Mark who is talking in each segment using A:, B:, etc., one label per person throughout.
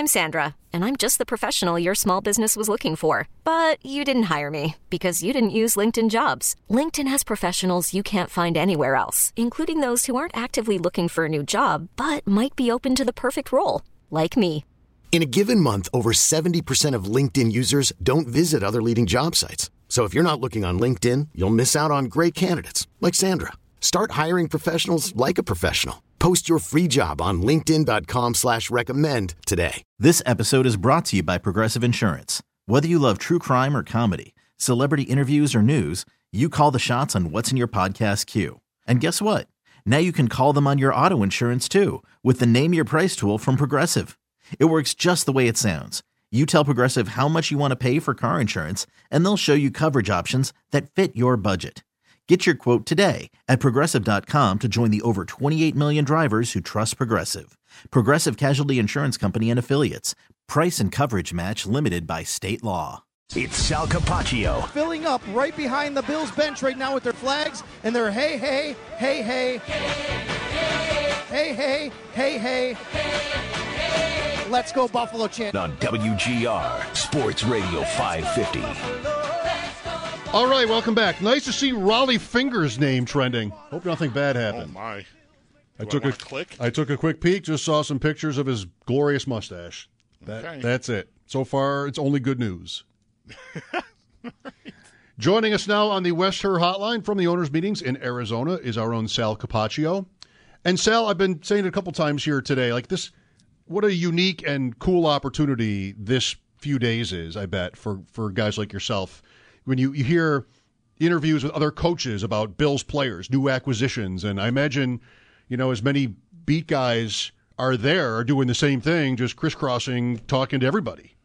A: I'm Sandra, and I'm just the professional your small business was looking for. But you didn't hire me because you didn't use LinkedIn Jobs. LinkedIn has professionals you can't find anywhere else, including those who aren't actively looking for a new job, but might be open to the perfect role, like me.
B: In a given month, over 70% of LinkedIn users don't visit other leading job sites. So if you're not looking on LinkedIn, you'll miss out on great candidates like Sandra. Start hiring professionals like a professional. Post your free job on linkedin.com/recommend today.
C: This episode is brought to you by Progressive Insurance. Whether you love true crime or comedy, celebrity interviews or news, you call the shots on what's in your podcast queue. And guess what? Now you can call them on your auto insurance too with the Name Your Price tool from Progressive. It works just the way it sounds. You tell Progressive how much you want to pay for car insurance, and they'll show you coverage options that fit your budget. Get your quote today at Progressive.com to join the over 28 million drivers who trust Progressive. Progressive Casualty Insurance Company and Affiliates. Price and coverage match limited by state law.
D: It's Sal Capaccio.
E: Filling up right behind the Bills bench right now with their flags and their hey, hey, hey, hey. Hey, hey, hey, hey. Let's go Buffalo chant.
D: On WGR Sports Radio 550.
F: All right, welcome back. Nice to see Raleigh Fingers' name trending. Hope nothing bad happened.
G: Oh, my.
F: I took a quick peek, just saw some pictures of his glorious mustache. That's it. So far, it's only good news. Joining us now on the West Her Hotline from the owners' meetings in Arizona is our own Sal Capaccio. And Sal, I've been saying it a couple times here today, like this, what a unique and cool opportunity this few days is, I bet, for guys like yourself. When you hear interviews with other coaches about Bills players, new acquisitions, and I imagine, as many beat guys are doing the same thing, just crisscrossing, talking to everybody.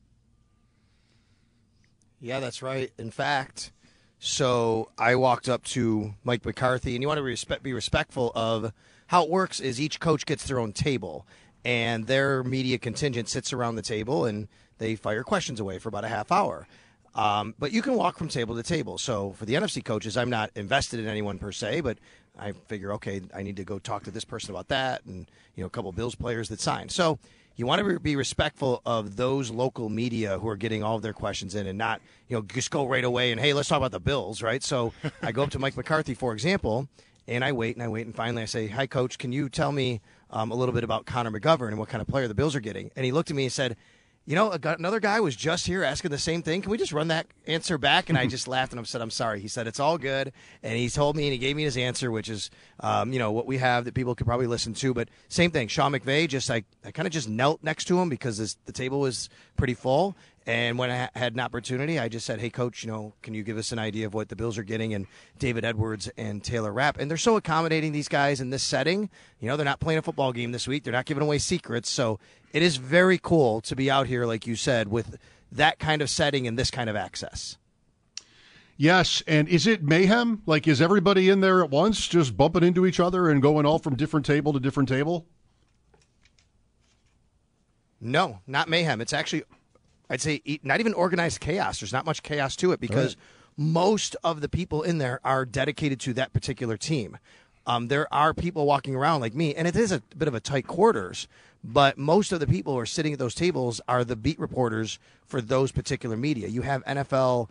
E: Yeah, that's right. In fact, so I walked up to Mike McCarthy, and you want to be respectful of how it works is each coach gets their own table, and their media contingent sits around the table, and they fire questions away for about a half hour. But you can walk from table to table. So for the NFC coaches, I'm not invested in anyone per se, but I figure, okay, I need to go talk to this person about that and, a couple Bills players that signed. So you want to be respectful of those local media who are getting all of their questions in and not, just go right away and, hey, let's talk about the Bills, right? So I go up to Mike McCarthy, for example, and I wait, and finally I say, hi, Coach, can you tell me a little bit about Connor McGovern and what kind of player the Bills are getting? And he looked at me and said, another guy was just here asking the same thing. Can we just run that answer back? And I just laughed and I said, I'm sorry. He said, it's all good. And he told me and he gave me his answer, which is, what we have that people could probably listen to. But same thing. Sean McVay, I kind of just knelt next to him because the table was pretty full. And when I had an opportunity, I just said, hey, Coach, can you give us an idea of what the Bills are getting? And David Edwards and Taylor Rapp. And they're so accommodating, these guys, in this setting. They're not playing a football game this week. They're not giving away secrets. So it is very cool to be out here, like you said, with that kind of setting and this kind of access.
F: Yes, and is it mayhem? Like, is everybody in there at once just bumping into each other and going all from different table to different table?
E: No, not mayhem. It's actually, I'd say, not even organized chaos. There's not much chaos to it because most of the people in there are dedicated to that particular team. There are people walking around like me, and it is a bit of a tight quarters, but most of the people who are sitting at those tables are the beat reporters for those particular media. You have NFL,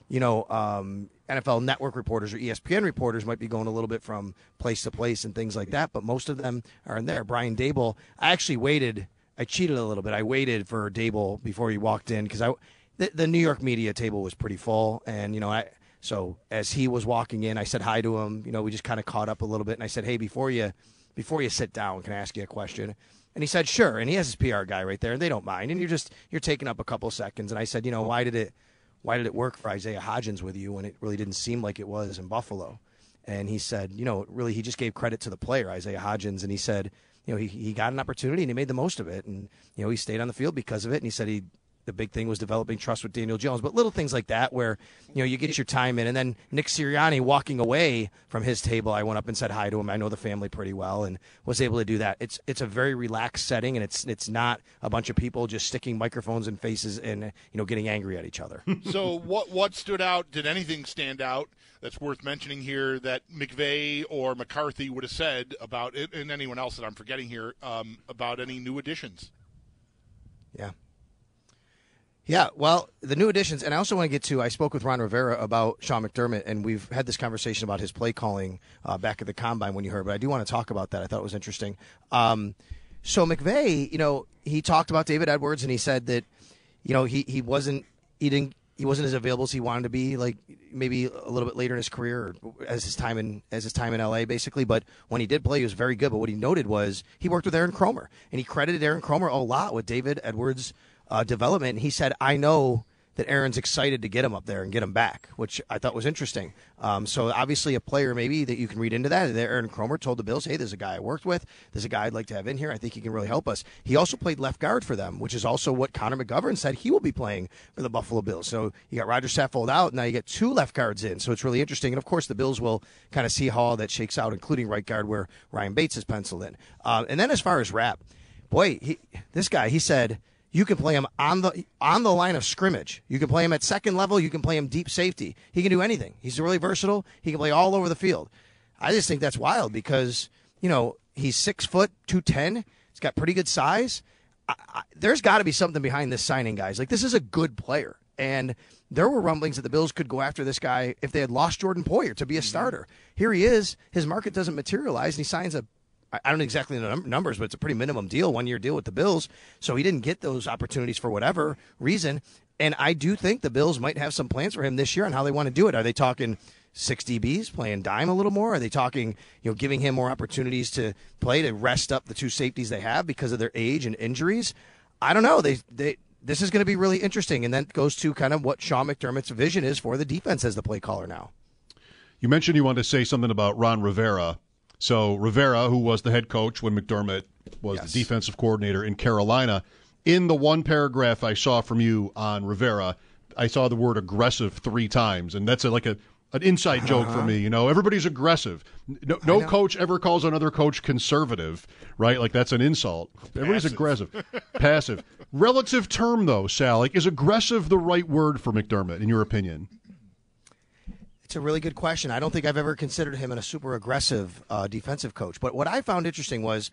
E: NFL Network reporters or ESPN reporters might be going a little bit from place to place and things like that, but most of them are in there. Brian Daboll, I cheated a little bit. I waited for Daboll before he walked in because the New York media table was pretty full, and so as he was walking in, I said hi to him. We just kind of caught up a little bit, and I said, hey, before you sit down, can I ask you a question? And he said, sure. And he has his PR guy right there, and they don't mind. And you're taking up a couple seconds. And I said, why did it work for Isaiah Hodgins with you when it really didn't seem like it was in Buffalo? And he said, really, he just gave credit to the player, Isaiah Hodgins, and he said, he got an opportunity and he made the most of it, and he stayed on the field because of it. And he said the big thing was developing trust with Daniel Jones. But little things like that where, you get your time in. And then Nick Sirianni walking away from his table, I went up and said hi to him. I know the family pretty well and was able to do that. It's a very relaxed setting, and it's not a bunch of people just sticking microphones in faces and, getting angry at each other.
G: So what stood out? Did anything stand out that's worth mentioning here that McVay or McCarthy would have said about it, and anyone else that I'm forgetting here, about any new additions?
E: Yeah, well, the new additions, and I also want to get to, I spoke with Ron Rivera about Sean McDermott, and we've had this conversation about his play calling back at the Combine when you heard, but I do want to talk about that. I thought it was interesting. So McVay, he talked about David Edwards, and he said that, he wasn't as available as he wanted to be, like maybe a little bit later in his career, or as his time in LA, basically. But when he did play, he was very good. But what he noted was he worked with Aaron Kromer, and he credited Aaron Kromer a lot with David Edwards' development. And he said, I know that Aaron's excited to get him up there and get him back, which I thought was interesting. So obviously a player maybe that you can read into that. Aaron Kromer told the Bills, hey, there's a guy I worked with. There's a guy I'd like to have in here. I think he can really help us. He also played left guard for them, which is also what Connor McGovern said he will be playing for the Buffalo Bills. So you got Roger Saffold out. Now you get 2 left guards in. So it's really interesting. And, of course, the Bills will kind of see how all that shakes out, including right guard where Ryan Bates is penciled in. And then as far as Rapp, boy, this guy, he said – you can play him on the line of scrimmage. You can play him at second level. You can play him deep safety. He can do anything. He's really versatile. He can play all over the field. I just think that's wild because, he's 6 foot, 210. He's got pretty good size. There's got to be something behind this signing, guys. Like, this is a good player. And there were rumblings that the Bills could go after this guy if they had lost Jordan Poyer to be a starter. Here he is. His market doesn't materialize, and he signs I don't know exactly the numbers, but it's a pretty minimum deal, 1-year deal with the Bills. So he didn't get those opportunities for whatever reason. And I do think the Bills might have some plans for him this year on how they want to do it. Are they talking 6 DBs, playing dime a little more? Are they talking, giving him more opportunities to play to rest up the 2 safeties they have because of their age and injuries? I don't know. This is going to be really interesting. And that goes to kind of what Sean McDermott's vision is for the defense as the play caller now.
F: You mentioned you wanted to say something about Ron Rivera. So Rivera, who was the head coach when McDermott was the defensive coordinator in Carolina, in the one paragraph I saw from you on Rivera, I saw the word aggressive 3 times, and that's an inside joke for me. Everybody's aggressive. No coach ever calls another coach conservative, right? Like, that's an insult. Everybody's aggressive. Passive. Relative term, though, Sal, is aggressive the right word for McDermott, in your opinion?
E: It's a really good question. I don't think I've ever considered him a super aggressive defensive coach. But what I found interesting was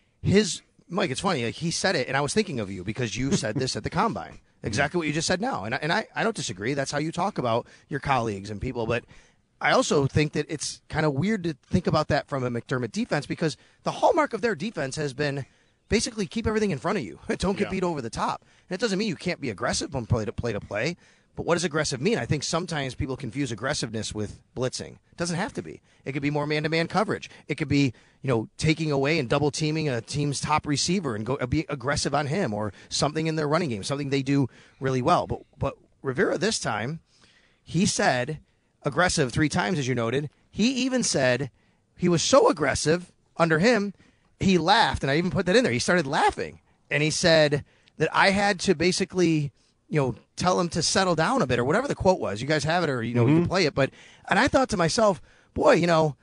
E: Mike, it's funny. He said it, and I was thinking of you because you said this at the Combine. Exactly what you just said now. And I don't disagree. That's how you talk about your colleagues and people. But I also think that it's kind of weird to think about that from a McDermott defense because the hallmark of their defense has been basically keep everything in front of you. Don't get beat over the top. And it doesn't mean you can't be aggressive from play to play. But what does aggressive mean? I think sometimes people confuse aggressiveness with blitzing. It doesn't have to be. It could be more man-to-man coverage. It could be, taking away and double-teaming a team's top receiver and be aggressive on him or something in their running game, something they do really well. But Rivera this time, he said aggressive 3 times, as you noted. He even said he was so aggressive under him, he laughed, and I even put that in there. He started laughing, and he said that I had to basically – tell him to settle down a bit or whatever the quote was. You guys have it or, you can play it. And I thought to myself, boy,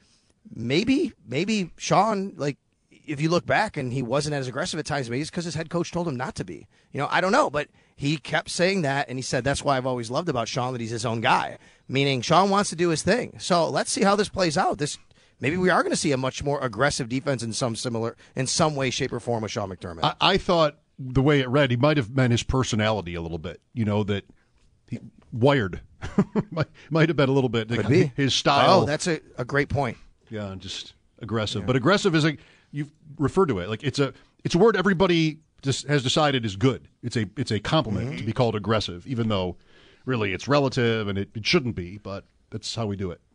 E: maybe Sean, like, if you look back and he wasn't as aggressive at times, maybe it's because his head coach told him not to be. I don't know. But he kept saying that, and he said that's why I've always loved about Sean, that he's his own guy, meaning Sean wants to do his thing. So let's see how this plays out. Maybe we are going to see a much more aggressive defense in some way, shape, or form with Sean McDermott.
F: I thought the way it read, he might have meant his personality a little bit, that he wired might have been a little bit.
E: Could be.
F: His style.
E: Oh, that's a great point.
F: Yeah, just aggressive. Yeah. But aggressive is you've referred to it. Like it's a word everybody just has decided is good. It's a compliment to be called aggressive, even though really it's relative and it shouldn't be, but that's how we do it.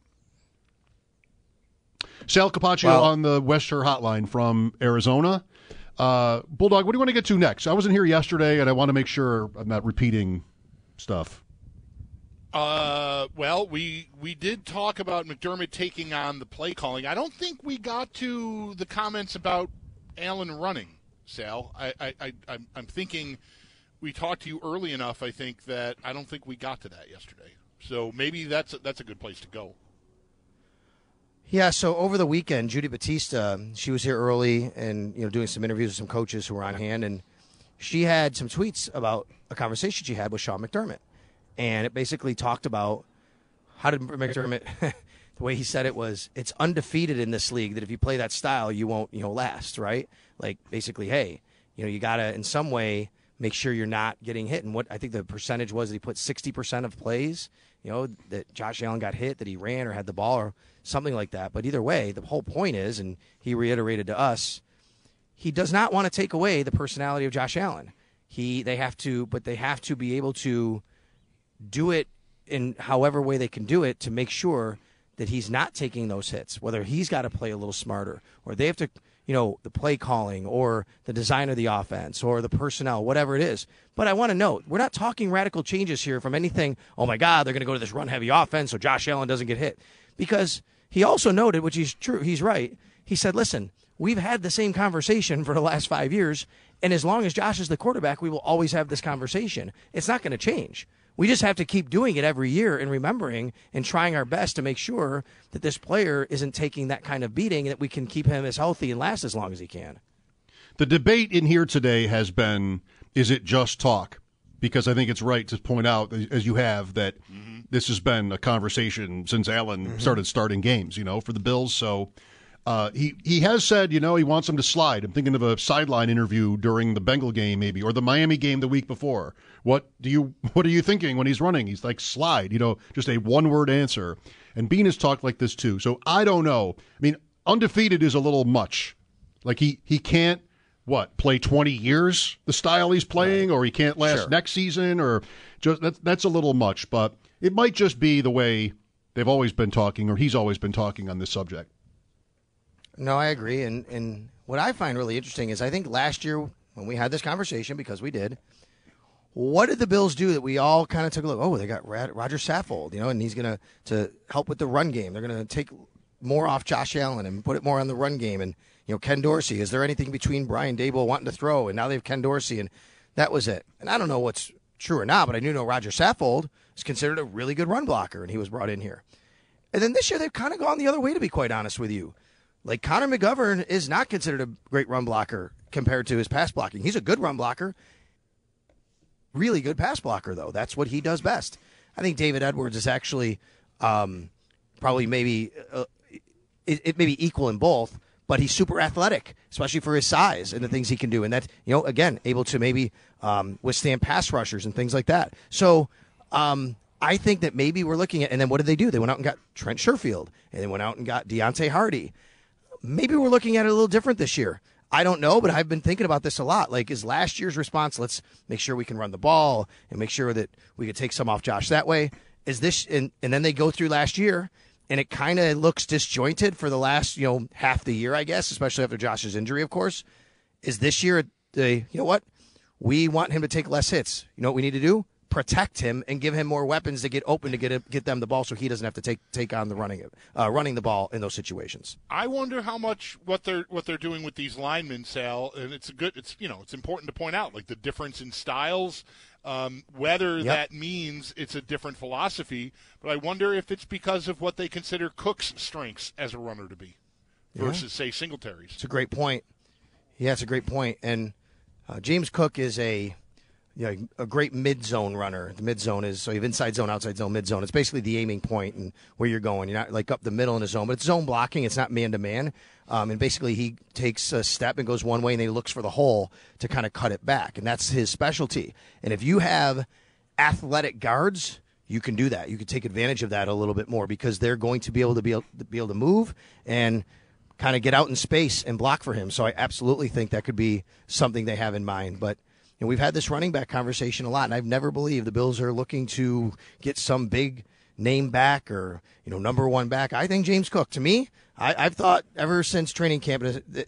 F: Sal Capaccio on the West Shore Hotline from Arizona. Bulldog, what do you want to get to next? I wasn't here yesterday, and I want to make sure I'm not repeating stuff.
G: Well, we did talk about McDermott taking on the play calling. I don't think we got to the comments about Allen running, Sal. I'm thinking we talked to you early enough, I think, that I don't think we got to that yesterday. So maybe that's a good place to go.
E: Yeah, so over the weekend, Judy Batista, she was here early and doing some interviews with some coaches who were on hand, and she had some tweets about a conversation she had with Sean McDermott. And it basically talked about how did McDermott, the way he said it was, it's undefeated in this league that if you play that style, you won't last, right? Like basically, hey, you got to in some way make sure you're not getting hit. And what I think the percentage was that he put 60% of plays, that Josh Allen got hit, that he ran or had the ball or something like that. But either way, the whole point is, and he reiterated to us, he does not want to take away the personality of Josh Allen. They have to be able to do it in however way they can do it to make sure that he's not taking those hits, whether he's got to play a little smarter or they have to, the play calling or the design of the offense or the personnel, whatever it is. But I want to note, we're not talking radical changes here from anything, oh my God, they're going to go to this run-heavy offense so Josh Allen doesn't get hit. Because he also noted, which is true, he's right, he said, listen, we've had the same conversation for the last 5 years, and as long as Josh is the quarterback, we will always have this conversation. It's not going to change. We just have to keep doing it every year and remembering and trying our best to make sure that this player isn't taking that kind of beating and that we can keep him as healthy and last as long as he can.
F: The debate in here today has been, is it just talk? Because I think it's right to point out, as you have, that this has been a conversation since Allen starting games, for the Bills. So he has said, he wants him to slide. I'm thinking of a sideline interview during the Bengal game maybe, or the Miami game the week before. What are you thinking when he's running? He's like, slide, just a one-word answer. And Bean has talked like this too. So I don't know. I mean, undefeated is a little much. Like he can't, play 20 years, the style he's playing, or he can't last next season, or just that's a little much. But it might just be the way they've always been talking, or he's always been talking on this subject.
E: No, I agree. And what I find really interesting is I think last year when we had this conversation, because we did, what did the Bills do that we all kind of took a look? Oh, they got Roger Saffold, and he's going to help with the run game. They're going to take more off Josh Allen and put it more on the run game. And, Ken Dorsey, is there anything between Brian Daboll wanting to throw? And now they have Ken Dorsey, and that was it. And I don't know what's true or not, but I do know Roger Saffold is considered a really good run blocker, and he was brought in here. And then this year they've kind of gone the other way, to be quite honest with you. Like, Connor McGovern is not considered a great run blocker compared to his pass blocking. He's a good run blocker. Really good pass blocker, though. That's what he does best. I think David Edwards is actually probably maybe it may be equal in both, but he's super athletic, especially for his size and the things he can do. And that, again, able to maybe withstand pass rushers and things like that. So I think that maybe we're looking at, and then what did they do? They went out and got Trent Sherfield, and they went out and got Deontay Hardy. Maybe we're looking at it a little different this year. I don't know, but I've been thinking about this a lot. Like, is last year's response, let's make sure we can run the ball and make sure that we could take some off Josh that way? Is this, and then they go through last year, and it kind of looks disjointed for the last, half the year, I guess, especially after Josh's injury, of course. Is this year, what? We want him to take less hits. You know what we need to do? Protect him and give him more weapons to get open to get them the ball, so he doesn't have to take on the running the ball in those situations.
G: I wonder how much what they're doing with these linemen, Sal, and it's important to point out, like, the difference in styles, whether that means it's a different philosophy. But I wonder if it's because of what they consider Cook's strengths as a runner to be versus, say, Singletary's.
E: It's a great point. Yeah, it's a great point. And James Cook is a great mid-zone runner. The mid-zone is, so you have inside zone, outside zone, mid-zone. It's basically the aiming point and where you're going. You're not like up the middle in a zone, but it's zone blocking. It's not man-to-man. And basically he takes a step and goes one way, and then he looks for the hole to kind of cut it back. And that's his specialty. And if you have athletic guards, you can do that. You can take advantage of that a little bit more because they're going to be able to move and kind of get out in space and block for him. So I absolutely think that could be something they have in mind. But we've had this running back conversation a lot, and I've never believed the Bills are looking to get some big name back or, number one back. I think James Cook, to me, I've thought ever since training camp,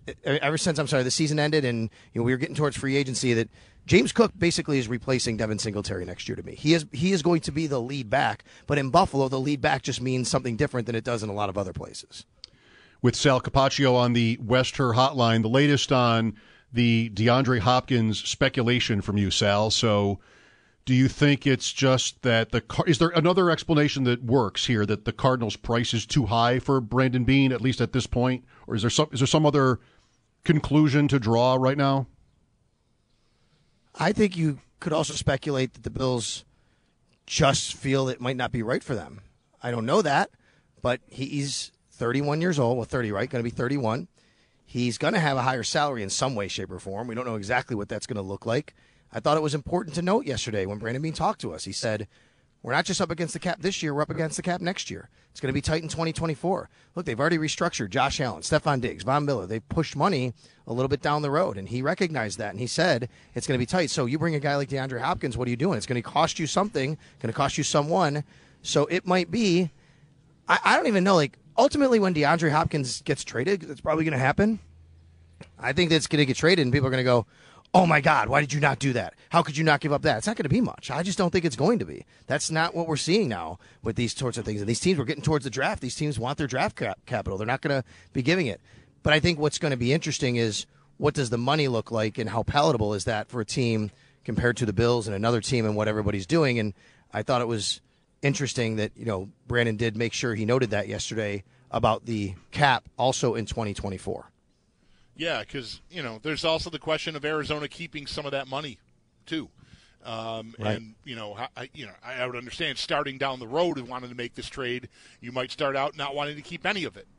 E: the season ended and we were getting towards free agency, that James Cook basically is replacing Devin Singletary next year to me. He is going to be the lead back, but in Buffalo, the lead back just means something different than it does in a lot of other places.
F: With Sal Capaccio on the West Her Hotline, the latest on the DeAndre Hopkins speculation from you, Sal. So do you think it's just that is there another explanation that works here, that the Cardinals' price is too high for Brandon Beane, at least at this point? Or is there some other conclusion to draw right now?
E: I think you could also speculate that the Bills just feel it might not be right for them. I don't know that, but he's 31 years old. Well, 30, right? Going to be 31. He's going to have a higher salary in some way, shape, or form. We don't know exactly what that's going to look like. I thought it was important to note yesterday when Brandon Beane talked to us. He said, we're not just up against the cap this year, we're up against the cap next year. It's going to be tight in 2024. Look, they've already restructured Josh Allen, Stephon Diggs, Von Miller. They've pushed money a little bit down the road, and he recognized that, and he said it's going to be tight. So you bring a guy like DeAndre Hopkins, what are you doing? It's going to cost you something, going to cost you someone. So it might be, I don't even know, like, ultimately when DeAndre Hopkins gets traded, it's probably going to happen. I think that's going to get traded, and people are going to go, oh, my God, why did you not do that? How could you not give up that? It's not going to be much. I just don't think it's going to be. That's not what we're seeing now with these sorts of things. And these teams, we're getting towards the draft. These teams want their draft capital. They're not going to be giving it. But I think what's going to be interesting is what does the money look like and how palatable is that for a team compared to the Bills and another team and what everybody's doing. And I thought it was interesting that, Brandon did make sure he noted that yesterday about the cap also in 2024.
G: Yeah, because, there's also the question of Arizona keeping some of that money, too. Right. And, I would understand starting down the road and wanting to make this trade, you might start out not wanting to keep any of it.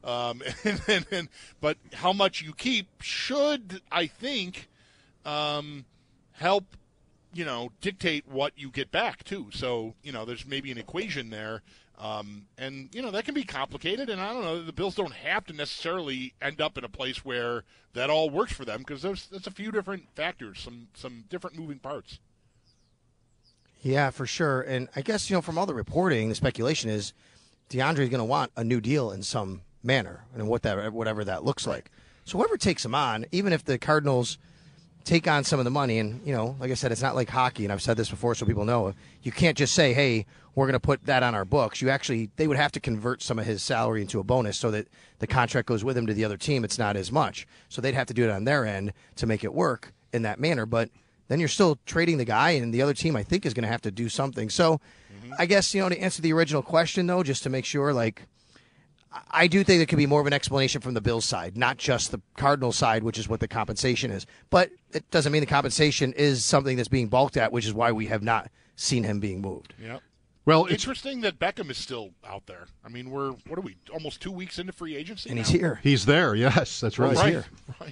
G: But how much you keep should, I think, help, dictate what you get back, too. So, there's maybe an equation there. And, that can be complicated, and I don't know, the Bills don't have to necessarily end up in a place where that all works for them because there's a few different factors, some different moving parts.
E: Yeah, for sure. And I guess, from all the reporting, the speculation is DeAndre's going to want a new deal in some manner, and whatever that looks like. So whoever takes him on, even if the Cardinals take on some of the money, and, like I said, it's not like hockey, and I've said this before so people know, you can't just say, hey, we're going to put that on our books. They would have to convert some of his salary into a bonus so that the contract goes with him to the other team. It's not as much. So they'd have to do it on their end to make it work in that manner. But then you're still trading the guy, and the other team, I think, is going to have to do something. So I guess, to answer the original question, though, just to make sure, I do think there could be more of an explanation from the Bills side, not just the Cardinals side, which is what the compensation is. But it doesn't mean the compensation is something that's being balked at, which is why we have not seen him being moved.
G: Yeah.
F: Well,
G: it's interesting that Beckham is still out there. I mean, what are we, almost 2 weeks into free agency
E: and
G: now?
E: He's here.
F: He's there, yes, that's right.
E: He's here.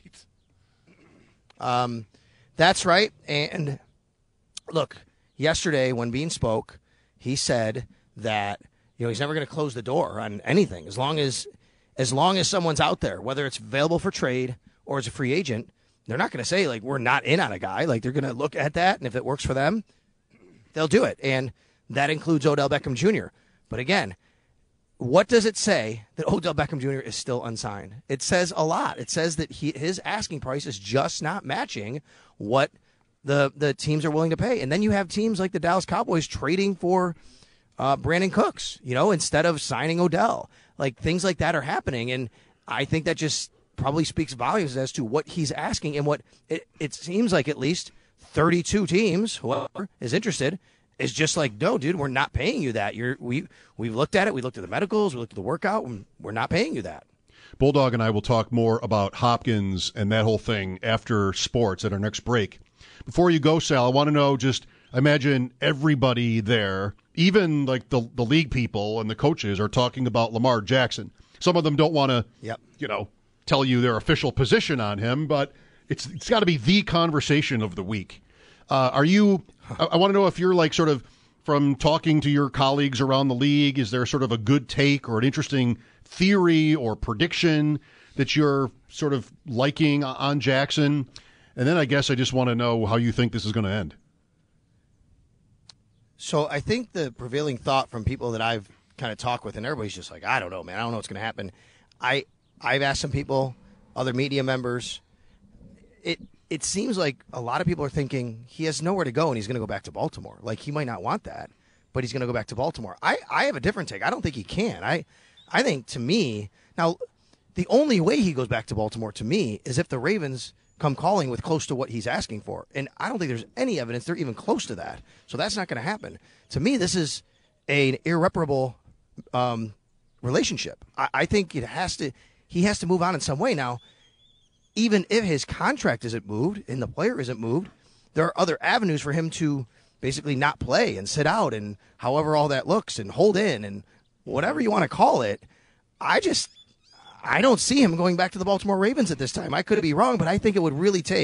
G: Right.
E: That's right. And look, yesterday when Beane spoke, he said that he's never going to close the door on anything as long as someone's out there, whether it's available for trade or as a free agent. They're not going to say we're not in on a guy. They're going to look at that, and if it works for them, they'll do it. And that includes Odell Beckham Jr. But again, what does it say that Odell Beckham Jr. is still unsigned? It says a lot. It says that his asking price is just not matching what the teams are willing to pay. And then you have teams like the Dallas Cowboys trading for Brandon Cooks, instead of signing Odell. Things like that are happening. And I think that just probably speaks volumes as to what he's asking and what it seems like at least 32 teams, whoever is interested, is just no, dude, we're not paying you that. We've looked at it. We looked at the medicals. We looked at the workout. And we're not paying you that.
F: Bulldog and I will talk more about Hopkins and that whole thing after sports at our next break. Before you go, Sal, I want to know I imagine everybody there, even the league people and the coaches are talking about Lamar Jackson. Some of them don't want to, tell you their official position on him, but it's got to be the conversation of the week. I want to know if you're sort of from talking to your colleagues around the league, is there sort of a good take or an interesting theory or prediction that you're sort of liking on Jackson? And then I guess I just want to know how you think this is going to end.
E: So I think the prevailing thought from people that I've kind of talked with, and everybody's just I don't know, man. I don't know what's going to happen. I've asked some people, other media members. It seems like a lot of people are thinking he has nowhere to go and he's going to go back to Baltimore. He might not want that, but he's going to go back to Baltimore. I have a different take. I don't think he can. I think, to me, now, the only way he goes back to Baltimore, to me, is if the Ravens come calling with close to what he's asking for. And I don't think there's any evidence they're even close to that. So that's not going to happen. To me, this is an irreparable relationship. I think he has to move on in some way. Now, even if his contract isn't moved and the player isn't moved, there are other avenues for him to basically not play and sit out and however all that looks and hold in and whatever you want to call it. I don't see him going back to the Baltimore Ravens at this time. I could be wrong, but I think it would really take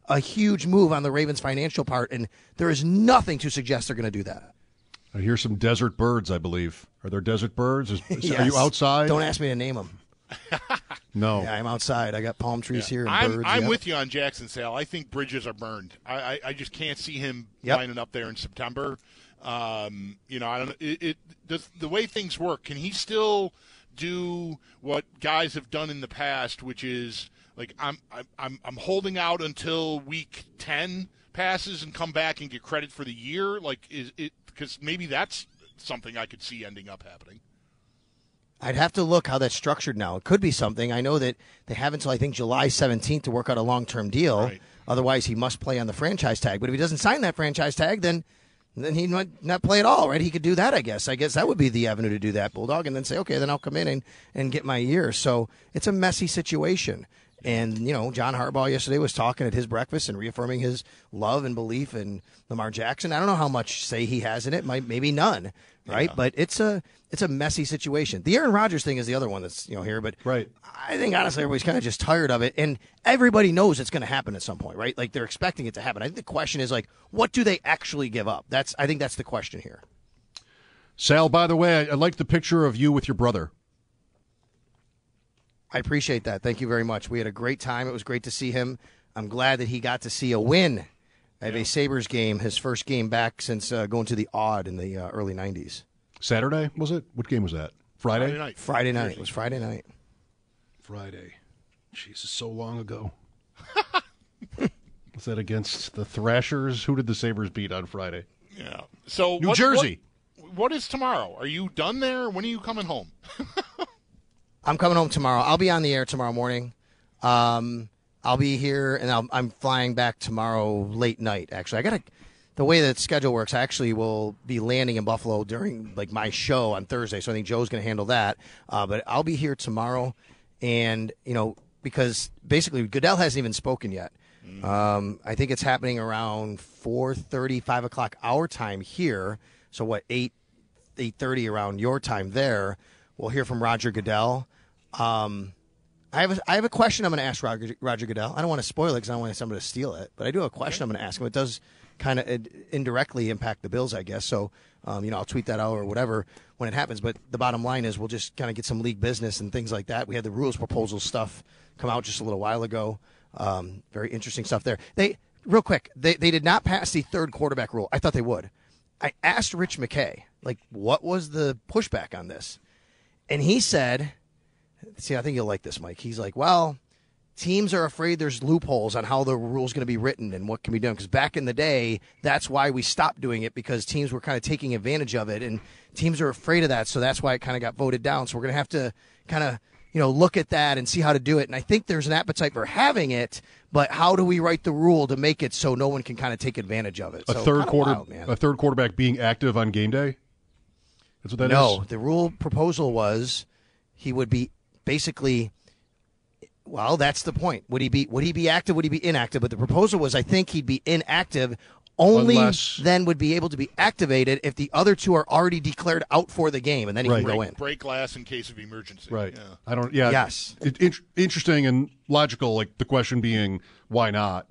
E: a huge move on the Ravens' financial part, and there is nothing to suggest they're going to do that.
F: I hear some desert birds, I believe. Are there desert birds?
E: Yes.
F: Are you outside?
E: Don't ask me to name them.
F: No.
E: Yeah, I'm outside. I got palm trees here and birds.
G: I'm with you on Jackson, Sal. I think bridges are burned. I just can't see him lining up there in September. I don't. The way things work, can he still do what guys have done in the past, which is like I'm holding out until week 10 passes and come back and get credit for the year? Like, is it because maybe that's something I could see ending up happening.
E: I'd have to look how that's structured now. It could be something. I know that they have until, I think, July 17th to work out a long-term deal.
G: Right.
E: Otherwise, he must play on the franchise tag. But if he doesn't sign that franchise tag, then he might not play at all, right? He could do that, I guess. I guess that would be the avenue to do that, Bulldog, and then say, okay, then I'll come in and get my year. So it's a messy situation. And, John Harbaugh yesterday was talking at his breakfast and reaffirming his love and belief in Lamar Jackson. I don't know how much say he has in it. Maybe none, right? Yeah. But it's a messy situation. The Aaron Rodgers thing is the other one that's here. But
F: right.
E: I think, honestly, everybody's kind of just tired of it. And everybody knows it's going to happen at some point, right? Like, they're expecting it to happen. I think the question is, like, what do they actually give up? I think that's the question here.
F: Sal, by the way, I like the picture of you with your brother.
E: I appreciate that. Thank you very much. We had a great time. It was great to see him. I'm glad that he got to see a win at a Sabres game, his first game back since going to the Odd in the early 90s.
F: Saturday, was it? What game was that? Friday?
E: Friday night. It was Friday night.
F: Friday. Jesus, so long ago. Was that against the Thrashers? Who did the Sabres beat on Friday?
G: Yeah. So
F: New Jersey.
G: What is tomorrow? Are you done there? When are you coming home?
E: I'm coming home tomorrow. I'll be on the air tomorrow morning. I'll be here, and I'm flying back tomorrow late night, actually. The way that schedule works, I actually will be landing in Buffalo during my show on Thursday, so I think Joe's going to handle that. But I'll be here tomorrow, and, because basically Goodell hasn't even spoken yet. I think it's happening around 4:30, 5 o'clock our time here. So 8:30 around your time there. We'll hear from Roger Goodell. I have a question I'm going to ask Roger Goodell. I don't want to spoil it because I don't want somebody to steal it, but I do have a question I'm going to ask him. It does kind of indirectly impact the Bills, I guess. So, I'll tweet that out or whatever when it happens. But the bottom line is we'll just kind of get some league business and things like that. We had the rules proposal stuff come out just a little while ago. Very interesting stuff there. Real quick, they did not pass the third quarterback rule. I thought they would. I asked Rich McKay, what was the pushback on this? And he said, I think you'll like this, Mike. He's like, well, teams are afraid there's loopholes on how the rule's going to be written and what can be done. Because back in the day, that's why we stopped doing it, because teams were kind of taking advantage of it. And teams are afraid of that, so that's why it kind of got voted down. So we're going to have to kind of, look at that and see how to do it. And I think there's an appetite for having it, but how do we write the rule to make it so no one can kind of take advantage of it?
F: A third quarterback being active on game day? That's what that is?
E: No, the rule proposal was he would be basically, well, that's the point. Would he be active? Would he be inactive? But the proposal was, I think he'd be inactive, then would be able to be activated if the other two are already declared out for the game, and then he can go in.
G: Break glass in case of emergency.
F: Right.
G: Yeah.
F: Yes. Interesting and logical, the question being, why not?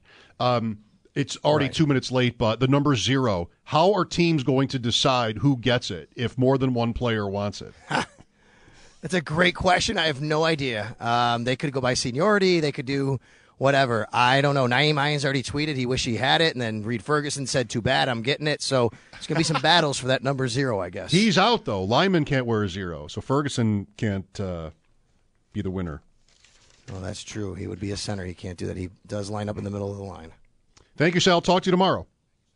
F: It's already 2 minutes late, but the number 0. How are teams going to decide who gets it if more than one player wants it?
E: That's a great question. I have no idea. They could go by seniority. They could do whatever. I don't know. Naeem Hines already tweeted he wished he had it, and then Reed Ferguson said, too bad, I'm getting it. So there's going to be some battles for that number 0, I guess.
F: He's out, though. Lyman can't wear a 0, so Ferguson can't be the winner.
E: Oh, that's true. He would be a center. He can't do that. He does line up in the middle of the line.
F: Thank you, Sal. Talk to you tomorrow.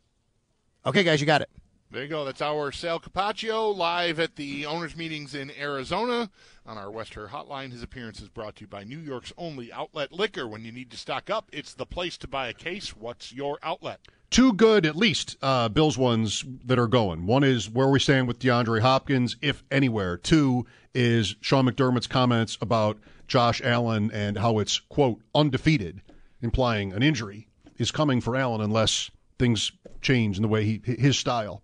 E: Okay, guys, you got it.
G: There you go. That's our Sal Capaccio live at the owners' meetings in Arizona on our West Her Hotline. His appearance is brought to you by New York's only outlet liquor. When you need to stock up, it's the place to buy a case. What's your outlet?
F: 2 good, at least, Bills ones that are going. One is where we stand with DeAndre Hopkins, if anywhere. 2 is Sean McDermott's comments about Josh Allen and how it's, quote, undefeated, implying an injury is coming for Allen unless things change in the way his style.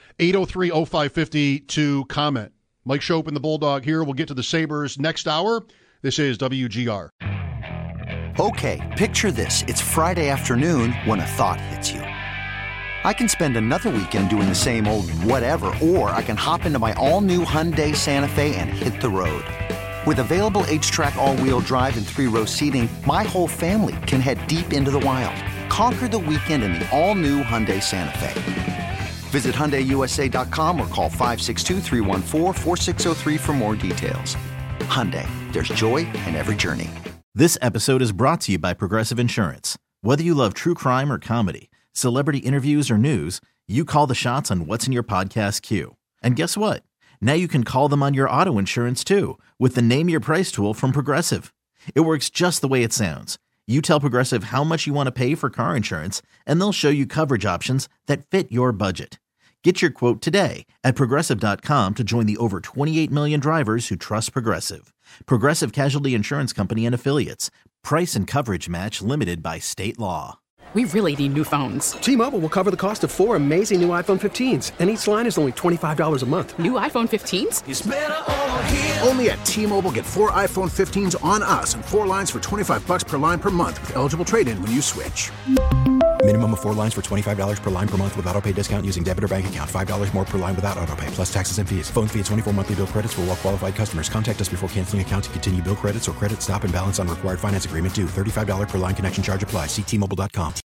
F: 803-0550 to comment. Mike Schopp and the Bulldog here. We'll get to the Sabres next hour. This is WGR.
H: Okay, picture this. It's Friday afternoon when a thought hits you. I can spend another weekend doing the same old whatever, or I can hop into my all-new Hyundai Santa Fe and hit the road. With available H-Track all-wheel drive and 3-row seating, my whole family can head deep into the wild. Conquer the weekend in the all-new Hyundai Santa Fe. Visit HyundaiUSA.com or call 562-314-4603 for more details. Hyundai, there's joy in every journey.
C: This episode is brought to you by Progressive Insurance. Whether you love true crime or comedy, celebrity interviews or news, you call the shots on what's in your podcast queue. And guess what? Now you can call them on your auto insurance too with the Name Your Price tool from Progressive. It works just the way it sounds. You tell Progressive how much you want to pay for car insurance, and they'll show you coverage options that fit your budget. Get your quote today at Progressive.com to join the over 28 million drivers who trust Progressive. Progressive Casualty Insurance Company and Affiliates. Price and coverage match limited by state law.
I: We really need new phones.
J: T-Mobile will cover the cost of 4 amazing new iPhone 15s, and each line is only $25 a month.
I: New iPhone 15s?
K: It's better over here. Only at T-Mobile, get 4 iPhone 15s on us and 4 lines for $25 per line per month with eligible trade-in when you switch.
L: Minimum of 4 lines for $25 per line per month with autopay discount using debit or bank account. $5 more per line without autopay, plus taxes and fees. Phone fee at 24 monthly bill credits for well-qualified customers. Contact us before canceling account to continue bill credits or credit stop and balance on required finance agreement due. $35 per line connection charge applies. See T-Mobile.com.